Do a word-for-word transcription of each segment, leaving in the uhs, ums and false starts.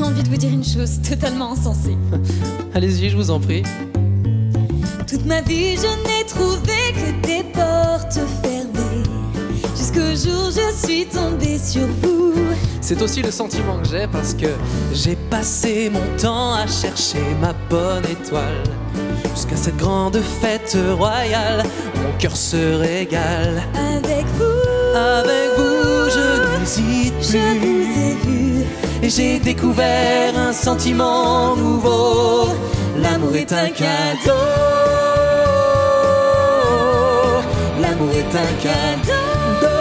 envie de vous dire une chose totalement insensée. Allez-y, je vous en prie. Toute ma vie, je n'ai trouvé que des portes fermées. Jusqu'au jour, je suis tombée sur vous. C'est aussi le sentiment que j'ai parce que j'ai passé mon temps à chercher ma bonne étoile. Jusqu'à cette grande fête royale, mon cœur se régale. Avec vous, Avec vous, je n'hésite plus. je vous ai vu. Et j'ai découvert un sentiment nouveau. L'amour est un cadeau. L'amour est un cadeau.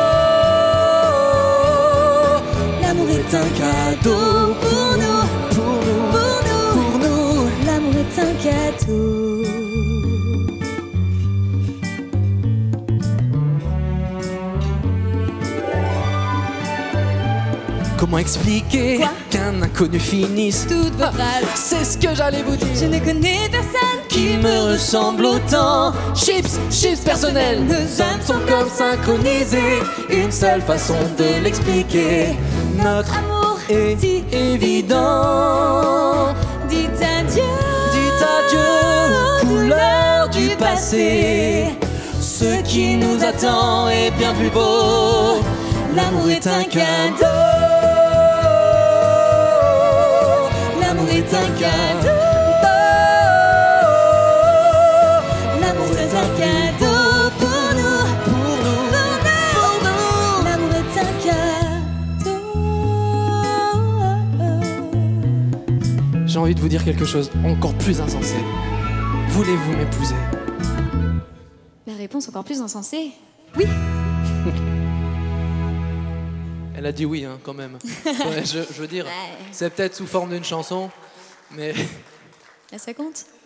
L'amour est un cadeau pour nous, pour nous, Pour nous, pour nous. l'amour est un cadeau. Comment expliquer Quoi qu'un inconnu finisse? Toutes vos Ah, phrases. c'est ce que j'allais vous Je dire. ne connais personne Qui me ressemble autant. Chips, chips personnels. Nos âmes sont comme synchronisées. Une seule façon de l'expliquer. Notre amour est si évident. Dites adieu, Dites adieu aux couleurs du passé. Ce qui nous attend est bien plus beau. L'amour est un cadeau. L'amour est un cadeau. L'amour c'est un cadeau pour nous, Pour nous, pour nous. l'amour est un cadeau. J'ai envie de vous dire quelque chose encore plus insensé. Voulez-vous m'épouser? La réponse encore plus insensée. Oui. Elle a dit oui, hein, quand même. Ouais, je, je veux dire, Ouais. c'est peut-être sous forme d'une chanson, mais Là ça compte.